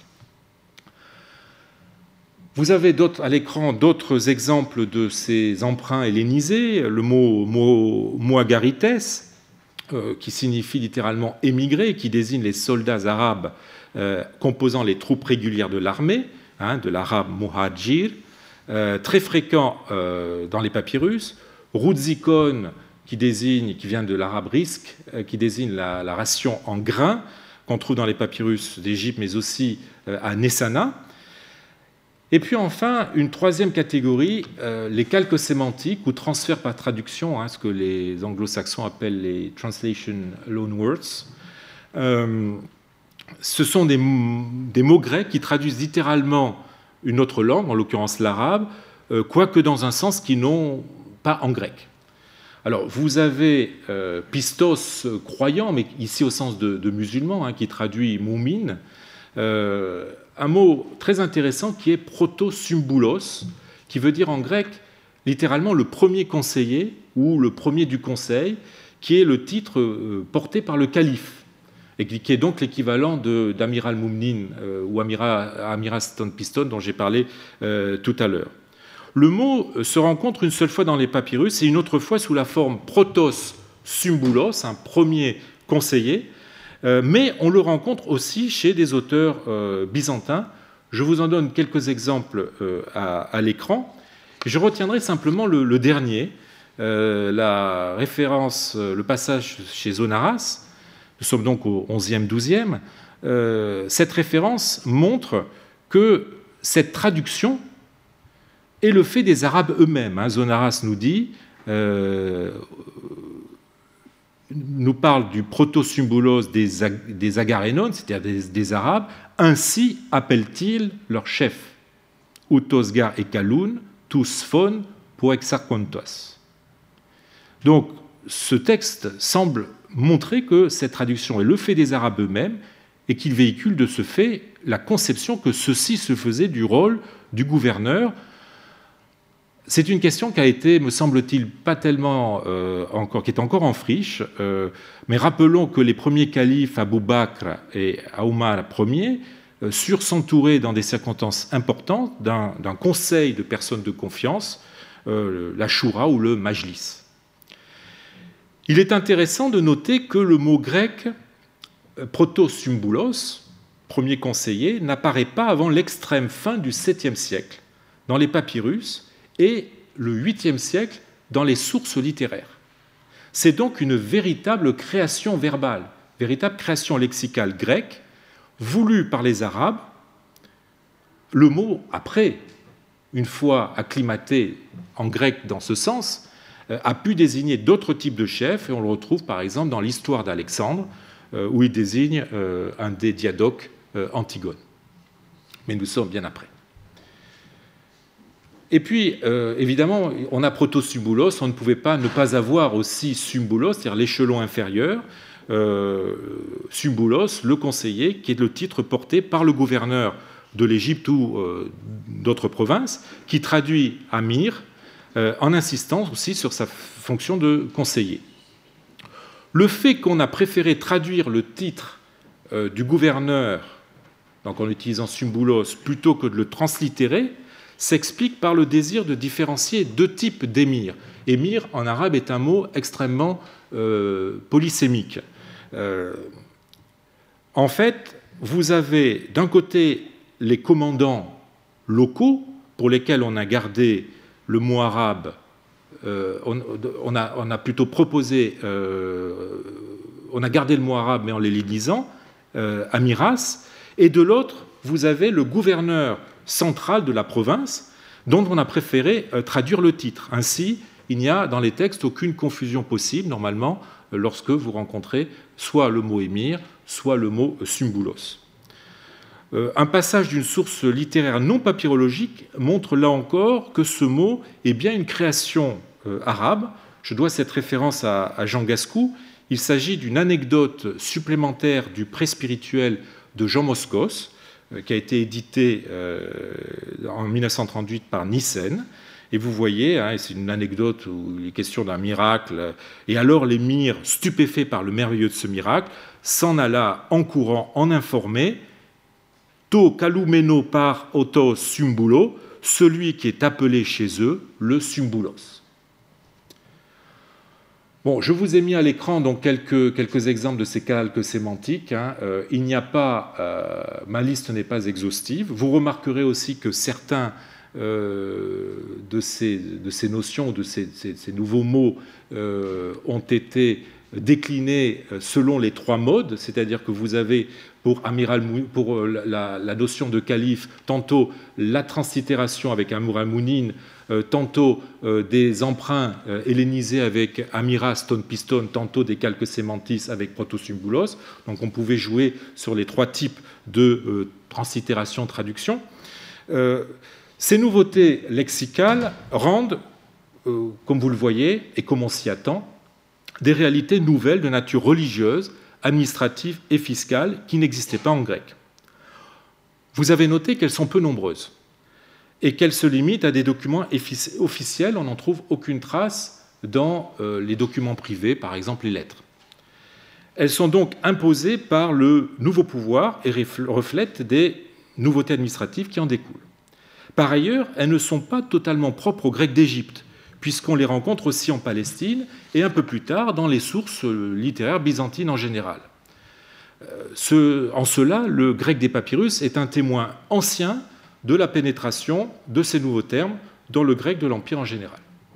Speaker 1: Vous avez à l'écran d'autres exemples de ces emprunts hellénisés. Le mot, mot moagarites, euh, qui signifie littéralement émigré, qui désigne les soldats arabes euh, composant les troupes régulières de l'armée, hein, de l'arabe muhajir, euh, très fréquent euh, dans les papyrus. Roudzikon, qui désigne, qui vient de l'arabe risque, euh, qui désigne la, la ration en grains qu'on trouve dans les papyrus d'Égypte, mais aussi euh, à Nessana. Et puis enfin, une troisième catégorie, euh, les calques sémantiques ou transferts par traduction, hein, ce que les anglo-saxons appellent les translation loanwords. Euh, ce sont des, des mots grecs qui traduisent littéralement une autre langue, en l'occurrence l'arabe, euh, quoique dans un sens qui n'ont pas en grec. Alors, vous avez euh, pistos, euh, croyant, mais ici au sens de, de musulman, hein, qui traduit moumine, euh, un mot très intéressant qui est proto-symbulos, qui veut dire en grec littéralement le premier conseiller ou le premier du conseil, qui est le titre porté par le calife. et qui est donc l'équivalent d'Amiral Moumnin euh, ou Amiral, Amiral Stone Piston dont j'ai parlé euh, tout à l'heure. Le mot se rencontre une seule fois dans les papyrus et une autre fois sous la forme protos symbulos, un premier conseiller, euh, mais on le rencontre aussi chez des auteurs euh, byzantins. Je vous en donne quelques exemples euh, à, à l'écran. Je retiendrai simplement le, le dernier, euh, la référence, le passage chez Zonaras. Nous sommes donc au onzième douzième. Euh, cette référence montre que cette traduction est le fait des Arabes eux-mêmes. Hein. Zonaras nous dit, euh, nous parle du proto-symbolos des, Ag des Agarénones, c'est-à-dire des, des Arabes. Ainsi appellent-ils leur chef, Utosgar et Kaloun, tous phon pour exarchontos. Donc, ce texte semble montrer que cette traduction est le fait des Arabes eux-mêmes et qu'il véhicule de ce fait la conception que ceux-ci se faisaient du rôle du gouverneur. C'est une question qui a été, me semble-t-il, pas tellement euh, encore, qui est encore en friche, euh, mais rappelons que les premiers califes, Abou Bakr et Omar Ier, euh, surent s'entourer dans des circonstances importantes d'un conseil de personnes de confiance, euh, la Shura ou le Majlis. Il est intéressant de noter que le mot grec proto-symbulos, premier conseiller, n'apparaît pas avant l'extrême fin du septième siècle dans les papyrus et le huitième siècle dans les sources littéraires. C'est donc une véritable création verbale, véritable création lexicale grecque, voulue par les Arabes. Le mot, après, une fois acclimaté en grec dans ce sens, a pu désigner d'autres types de chefs, et on le retrouve par exemple dans l'histoire d'Alexandre, où il désigne un des diadoques, Antigone. Mais nous sommes bien après. Et puis, euh, évidemment, on a proto-symbulos, on ne pouvait pas ne pas avoir aussi symbulos, c'est-à-dire l'échelon inférieur, euh, symbulos, le conseiller, qui est le titre porté par le gouverneur de l'Égypte ou euh, d'autres provinces, qui traduit Amir, euh, en insistant aussi sur sa fonction de conseiller. Le fait qu'on a préféré traduire le titre euh, du gouverneur, donc en utilisant symbulos, plutôt que de le translittérer, s'explique par le désir de différencier deux types d'émirs. Émir, en arabe, est un mot extrêmement euh, polysémique. Euh, en fait, vous avez d'un côté les commandants locaux, pour lesquels on a gardé le mot arabe, euh, on, on, a, on a plutôt proposé, euh, on a gardé le mot arabe, mais en l'élisant, euh, Amiras, et de l'autre, vous avez le gouverneur central de la province, dont on a préféré euh, traduire le titre. Ainsi, il n'y a dans les textes aucune confusion possible, normalement, euh, lorsque vous rencontrez soit le mot émir, soit le mot euh, symbulos. Euh, un passage d'une source littéraire non papyrologique montre là encore que ce mot est bien une création euh, arabe. Je dois cette référence à, à Jean Gascou. Il s'agit d'une anecdote supplémentaire du pré-spirituel de Jean Moscos, qui a été édité euh, en mille neuf cent trente-huit par Nyssen. Et vous voyez, hein, c'est une anecdote où il est question d'un miracle. Et alors l'émir, stupéfait par le merveilleux de ce miracle, s'en alla en courant en informer To Kaloumeno par Otos Symbulo, celui qui est appelé chez eux le Symbulos. Bon, je vous ai mis à l'écran donc quelques, quelques exemples de ces calques sémantiques. Hein. Euh, il n'y a pas, euh, ma liste n'est pas exhaustive. Vous remarquerez aussi que certains euh, de, ces, de ces notions, de ces, ces, ces nouveaux mots euh, ont été déclinés selon les trois modes, c'est-à-dire que vous avez pour, Amiral, pour la, la notion de calife tantôt la translittération avec Amiral Mounine, Euh, tantôt euh, des emprunts euh, hellénisés avec Amira, Stone Piston, tantôt des calques sémantis avec Proto-Symbulos. Donc on pouvait jouer sur les trois types de euh, translittération, traduction. Euh, ces nouveautés lexicales rendent, euh, comme vous le voyez, et comme on s'y attend, des réalités nouvelles de nature religieuse, administrative et fiscale qui n'existaient pas en grec. Vous avez noté qu'elles sont peu nombreuses et qu'elles se limitent à des documents officiels. On n'en trouve aucune trace dans euh, les documents privés, par exemple les lettres. Elles sont donc imposées par le nouveau pouvoir et reflètent des nouveautés administratives qui en découlent. Par ailleurs, elles ne sont pas totalement propres aux Grecs d'Égypte, puisqu'on les rencontre aussi en Palestine et un peu plus tard dans les sources littéraires byzantines en général. Ce, en cela, le grec des papyrus est un témoin ancien de la pénétration de ces nouveaux termes dans le grec de l'Empire en général.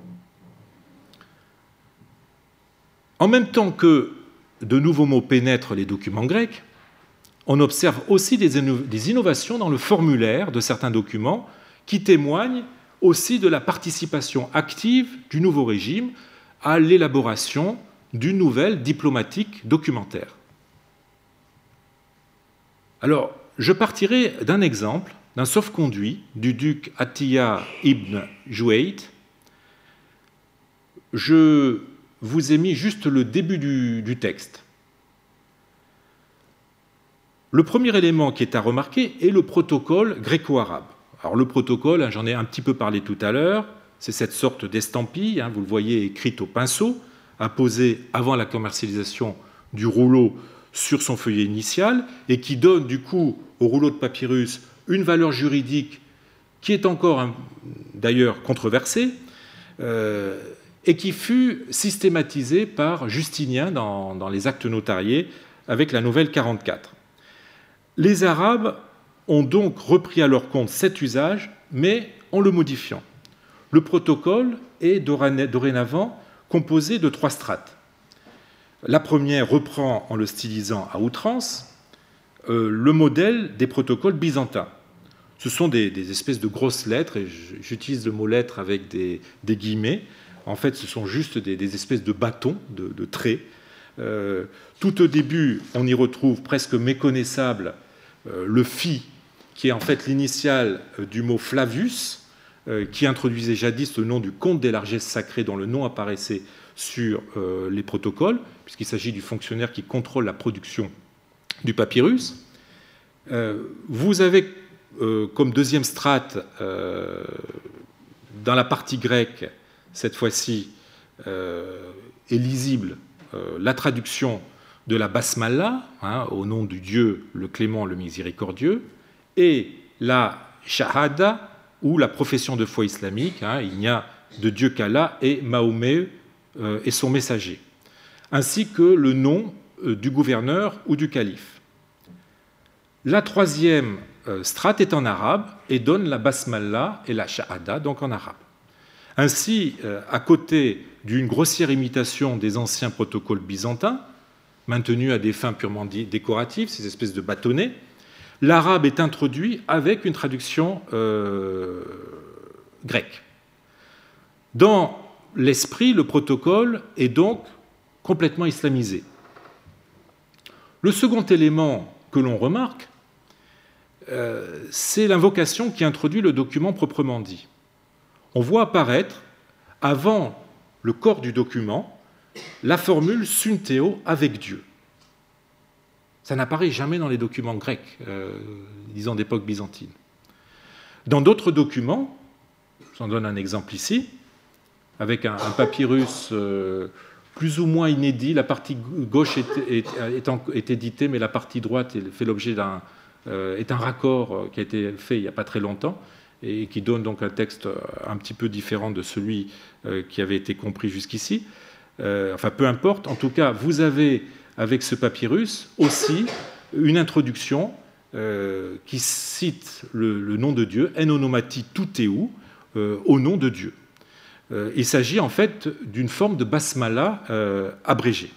Speaker 1: En même temps que de nouveaux mots pénètrent les documents grecs, on observe aussi des, des innovations dans le formulaire de certains documents qui témoignent aussi de la participation active du nouveau régime à l'élaboration d'une nouvelle diplomatique documentaire. Alors, je partirai d'un exemple, d'un sauf-conduit du duc Atiyah ibn Jouayd. Je vous ai mis juste le début du, du texte. Le premier élément qui est à remarquer est le protocole gréco-arabe. Alors le protocole, hein, j'en ai un petit peu parlé tout à l'heure, c'est cette sorte d'estampille, hein, vous le voyez écrite au pinceau, apposée avant la commercialisation du rouleau sur son feuillet initial, et qui donne du coup au rouleau de papyrus une valeur juridique qui est encore hein, d'ailleurs controversée, euh, et qui fut systématisée par Justinien dans, dans les actes notariés avec la nouvelle quarante-quatre. Les Arabes ont donc repris à leur compte cet usage, mais en le modifiant. Le protocole est dorénavant composé de trois strates. La première reprend, en le stylisant à outrance, euh, le modèle des protocoles byzantins. Ce sont des, des espèces de grosses lettres, et j'utilise le mot lettre avec des, des guillemets. En fait, ce sont juste des, des espèces de bâtons, de, de traits. Euh, tout au début, on y retrouve presque méconnaissable euh, le phi, qui est en fait l'initiale du mot Flavius, euh, qui introduisait jadis le nom du comte des largesses sacrées dont le nom apparaissait sur euh, les protocoles, puisqu'il s'agit du fonctionnaire qui contrôle la production du papyrus. Euh, vous avez euh, comme deuxième strate, euh, dans la partie grecque, cette fois-ci, euh, est lisible euh, la traduction de la basmala, hein, au nom du Dieu le clément, le miséricordieux, et la shahada, ou la profession de foi islamique, hein, il n'y a de Dieu qu'Allah, et Mahomet euh, est son messager, ainsi que le nom euh, du gouverneur ou du calife. La troisième euh, strate est en arabe et donne la basmala et la shahada, donc en arabe. Ainsi, euh, à côté d'une grossière imitation des anciens protocoles byzantins, maintenus à des fins purement décoratives, ces espèces de bâtonnets, l'arabe est introduit avec une traduction euh, grecque. Dans l'esprit, le protocole est donc complètement islamisé. Le second élément que l'on remarque, euh, c'est l'invocation qui introduit le document proprement dit. On voit apparaître, avant le corps du document, la formule Sunteo avec Dieu. Ça n'apparaît jamais dans les documents grecs, euh, disons d'époque byzantine. Dans d'autres documents, j'en donne un exemple ici, avec un, un papyrus euh, plus ou moins inédit, la partie gauche est, est, est, est éditée, mais la partie droite fait l'objet d'un euh, est un raccord qui a été fait il n'y a pas très longtemps, et qui donne donc un texte un petit peu différent de celui euh, qui avait été compris jusqu'ici. Euh, enfin, peu importe. En tout cas, vous avez, avec ce papyrus, aussi une introduction euh, qui cite le, le nom de Dieu, en onomati toutéou, euh, au nom de Dieu. Euh, il s'agit en fait d'une forme de basmala euh, abrégée.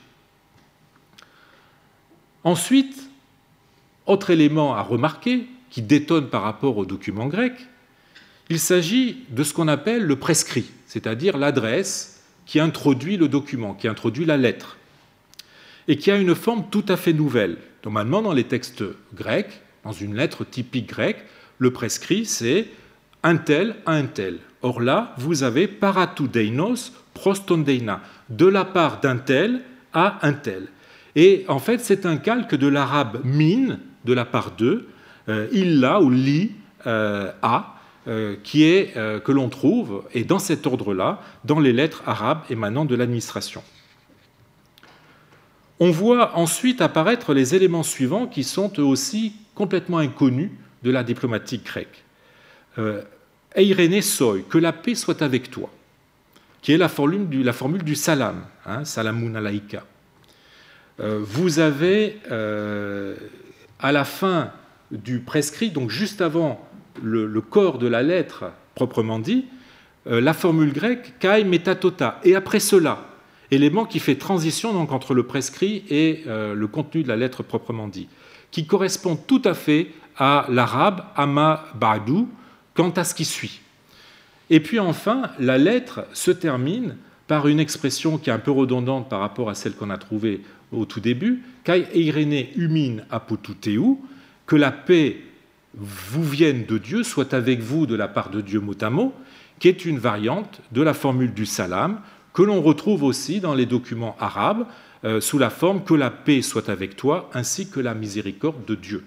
Speaker 1: Ensuite, autre élément à remarquer, qui détonne par rapport aux documents grecs, il s'agit de ce qu'on appelle le prescrit, c'est-à-dire l'adresse qui introduit le document, qui introduit la lettre, et qui a une forme tout à fait nouvelle. Normalement, dans les textes grecs, dans une lettre typique grecque, le prescrit, c'est un tel à un tel. Or là, vous avez paratudeinos prostondeina, de la part d'un tel à un tel. Et en fait, c'est un calque de l'arabe min, de la part d'eux, euh, illa ou li, euh, a, euh, qui est, euh, que l'on trouve, et dans cet ordre-là, dans les lettres arabes émanant de l'administration. On voit ensuite apparaître les éléments suivants qui sont eux aussi complètement inconnus de la diplomatique grecque. Euh, Eirénée soi, que la paix soit avec toi, qui est la formule du, la formule du salam, hein, salamun alaïka. Euh, vous avez euh, à la fin du prescrit, donc juste avant le, le corps de la lettre proprement dit, euh, la formule grecque kai metatota, et après cela, élément qui fait transition donc entre le prescrit et euh, le contenu de la lettre proprement dit, qui correspond tout à fait à l'arabe ama ba'dou quant à ce qui suit. Et puis enfin, la lettre se termine par une expression qui est un peu redondante par rapport à celle qu'on a trouvée au tout début, kai eirénée humin apotuteu, que la paix vous vienne de Dieu, soit avec vous de la part de Dieu mot à mot, qui est une variante de la formule du salam, que l'on retrouve aussi dans les documents arabes, euh, sous la forme que la paix soit avec toi, ainsi que la miséricorde de Dieu.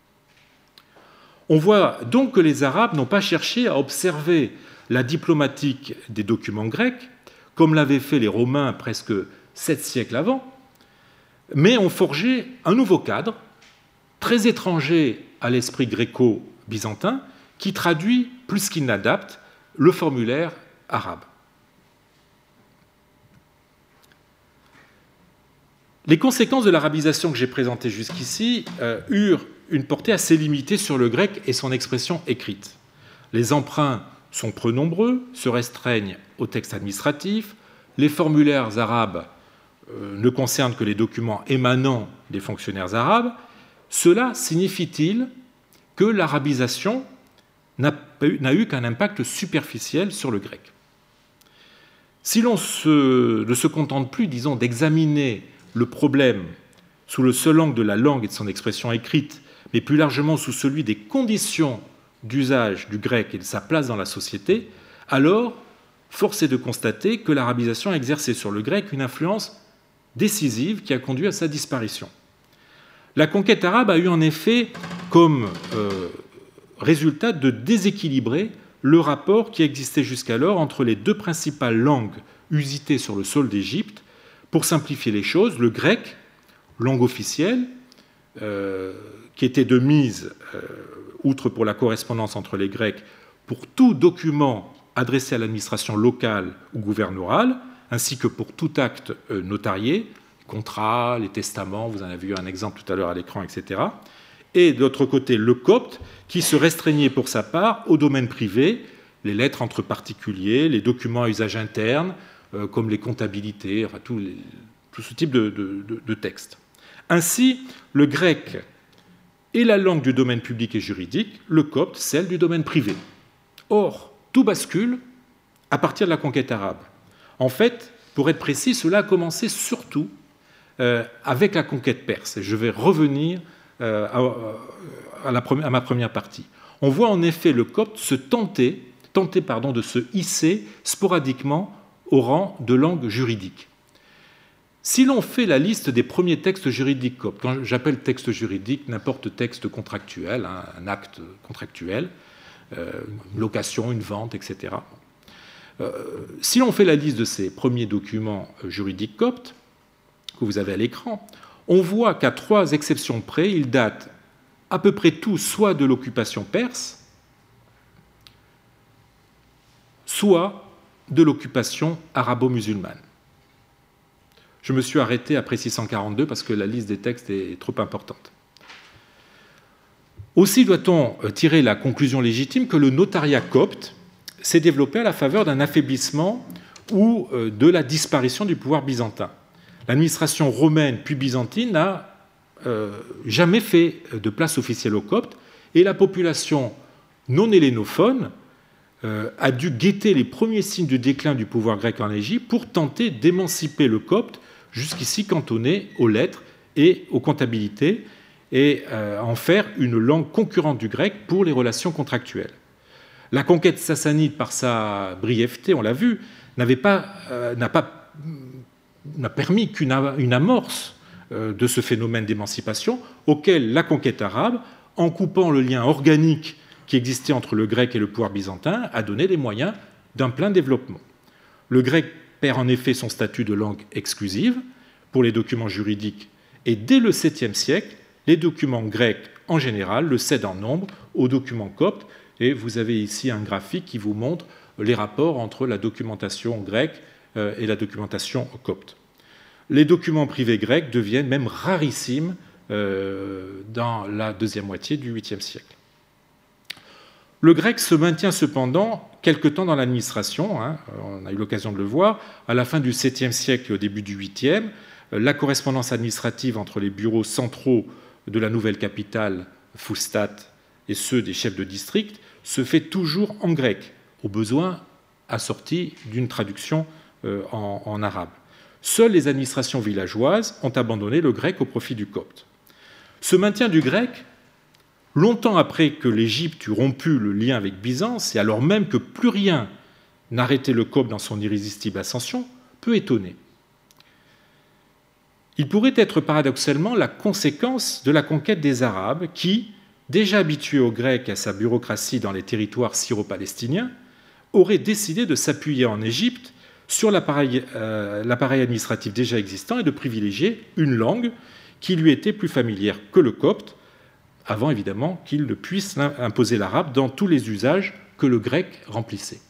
Speaker 1: On voit donc que les Arabes n'ont pas cherché à observer la diplomatique des documents grecs, comme l'avaient fait les Romains presque sept siècles avant, mais ont forgé un nouveau cadre, très étranger à l'esprit gréco-byzantin, qui traduit, plus qu'il n'adapte, le formulaire arabe. Les conséquences de l'arabisation que j'ai présentée jusqu'ici euh, eurent une portée assez limitée sur le grec et son expression écrite. Les emprunts sont peu nombreux, se restreignent au texte administratif, les formulaires arabes euh, ne concernent que les documents émanant des fonctionnaires arabes. Cela signifie-t-il que l'arabisation n'a eu qu'un impact superficiel sur le grec? Si l'on se, ne se contente plus, disons, d'examiner le problème sous le seul angle de la langue et de son expression écrite, mais plus largement sous celui des conditions d'usage du grec et de sa place dans la société, alors force est de constater que l'arabisation a exercé sur le grec une influence décisive qui a conduit à sa disparition. La conquête arabe a eu en effet comme euh, résultat de déséquilibrer le rapport qui existait jusqu'alors entre les deux principales langues usitées sur le sol d'Égypte. Pour simplifier les choses, le grec, langue officielle, euh, qui était de mise, euh, outre pour la correspondance entre les Grecs, pour tout document adressé à l'administration locale ou gouverneurale, ainsi que pour tout acte euh, notarié, les contrats, les testaments, vous en avez vu un exemple tout à l'heure à l'écran, et cetera. Et de l'autre côté, le copte, qui se restreignait pour sa part au domaine privé, les lettres entre particuliers, les documents à usage interne, euh, comme les comptabilités, enfin tout, les, tout ce type de, de, de, de texte. Ainsi, le grec est la langue du domaine public et juridique, le copte, celle du domaine privé. Or, tout bascule à partir de la conquête arabe. En fait, pour être précis, cela a commencé surtout euh, avec la conquête perse. Et je vais revenir euh, à, à, la première, à ma première partie. On voit en effet le copte se tenter, tenter pardon, de se hisser sporadiquement au rang de langue juridique. Si l'on fait la liste des premiers textes juridiques coptes, quand j'appelle texte juridique, n'importe texte contractuel, hein, un acte contractuel, euh, une location, une vente, et cetera. Euh, si l'on fait la liste de ces premiers documents juridiques coptes, que vous avez à l'écran, on voit qu'à trois exceptions près, ils datent à peu près tous soit de l'occupation perse, soit de l'occupation arabo-musulmane. Je me suis arrêté après six cent quarante-deux parce que la liste des textes est trop importante. Aussi doit-on tirer la conclusion légitime que le notariat copte s'est développé à la faveur d'un affaiblissement ou de la disparition du pouvoir byzantin. L'administration romaine puis byzantine n'a euh, jamais fait de place officielle au copte et la population non hellénophone euh, a dû guetter les premiers signes du déclin du pouvoir grec en Égypte pour tenter d'émanciper le copte, jusqu'ici cantonné aux lettres et aux comptabilités, et euh, en faire une langue concurrente du grec pour les relations contractuelles. La conquête sassanide, par sa brièveté, on l'a vu, n'avait pas, euh, n'a pas n'a permis qu'une une amorce euh, de ce phénomène d'émancipation auquel la conquête arabe, en coupant le lien organique qui existait entre le grec et le pouvoir byzantin, a donné les moyens d'un plein développement. Le grec perd en effet son statut de langue exclusive, pour les documents juridiques, et dès le septième siècle, les documents grecs, en général, le cèdent en nombre aux documents coptes. Et vous avez ici un graphique qui vous montre les rapports entre la documentation grecque et la documentation copte. Les documents privés grecs deviennent même rarissimes dans la deuxième moitié du huitième siècle. Le grec se maintient cependant quelque temps dans l'administration, hein, on a eu l'occasion de le voir, à la fin du septième siècle et au début du huitième, la correspondance administrative entre les bureaux centraux de la nouvelle capitale, Fustat, et ceux des chefs de district se fait toujours en grec, au besoin assorti d'une traduction en, en arabe. Seules les administrations villageoises ont abandonné le grec au profit du copte. Ce maintien du grec, longtemps après que l'Égypte eut rompu le lien avec Byzance, et alors même que plus rien n'arrêtait le copte dans son irrésistible ascension, peut étonner. Il pourrait être paradoxalement la conséquence de la conquête des Arabes qui, déjà habitués aux Grecs et à sa bureaucratie dans les territoires syro-palestiniens, auraient décidé de s'appuyer en Égypte sur l'appareil euh, l'appareil administratif déjà existant et de privilégier une langue qui lui était plus familière que le copte, avant évidemment qu'il ne puisse imposer l'arabe dans tous les usages que le grec remplissait.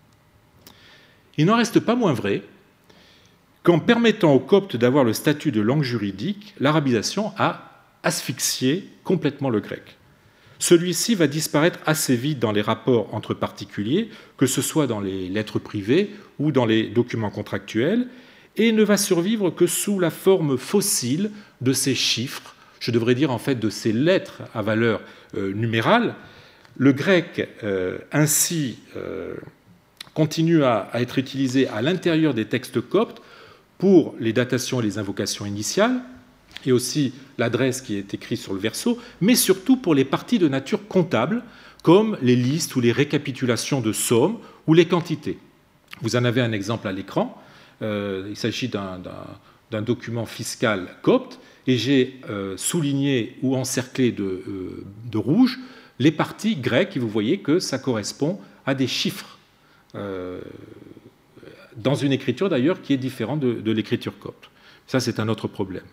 Speaker 1: Il n'en reste pas moins vrai qu'en permettant aux coptes d'avoir le statut de langue juridique, l'arabisation a asphyxié complètement le grec. Celui-ci va disparaître assez vite dans les rapports entre particuliers, que ce soit dans les lettres privées ou dans les documents contractuels, et ne va survivre que sous la forme fossile de ces chiffres, je devrais dire en fait de ces lettres à valeur euh, numérale. Le grec, euh, ainsi, euh, continue à, à être utilisé à l'intérieur des textes coptes pour les datations et les invocations initiales, et aussi l'adresse qui est écrite sur le verso, mais surtout pour les parties de nature comptable, comme les listes ou les récapitulations de sommes ou les quantités. Vous en avez un exemple à l'écran. Euh, il s'agit d'un, d'un, d'un document fiscal copte, et j'ai euh, souligné ou encerclé de, euh, de rouge les parties grecques, et vous voyez que ça correspond à des chiffres, euh, dans une écriture d'ailleurs qui est différente de, de l'écriture copte. Ça, c'est un autre problème.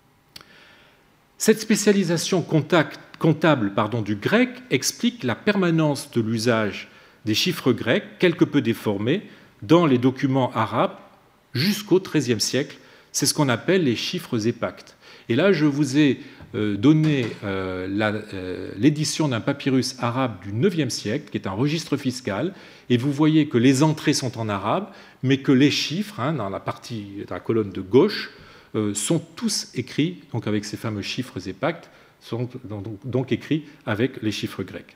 Speaker 1: Cette spécialisation comptable pardon, du grec explique la permanence de l'usage des chiffres grecs, quelque peu déformés, dans les documents arabes jusqu'au treizième siècle. C'est ce qu'on appelle les chiffres épactes. Et là, je vous ai euh, donné euh, la, euh, l'édition d'un papyrus arabe du neuvième siècle, qui est un registre fiscal, et vous voyez que les entrées sont en arabe, mais que les chiffres, hein, dans la partie, dans la colonne de gauche, euh, sont tous écrits, donc avec ces fameux chiffres épactes, sont donc, donc écrits avec les chiffres grecs.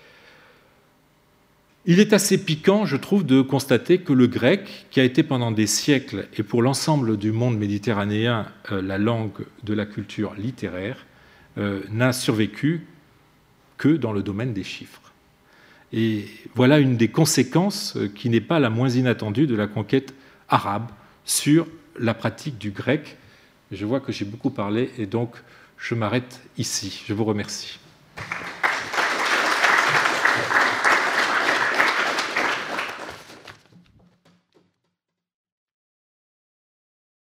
Speaker 1: Il est assez piquant, je trouve, de constater que le grec, qui a été pendant des siècles et pour l'ensemble du monde méditerranéen euh, la langue de la culture littéraire, euh, n'a survécu que dans le domaine des chiffres. Et voilà une des conséquences euh, qui n'est pas la moins inattendue de la conquête arabe sur la pratique du grec. Je vois que j'ai beaucoup parlé et donc je m'arrête ici. Je vous remercie.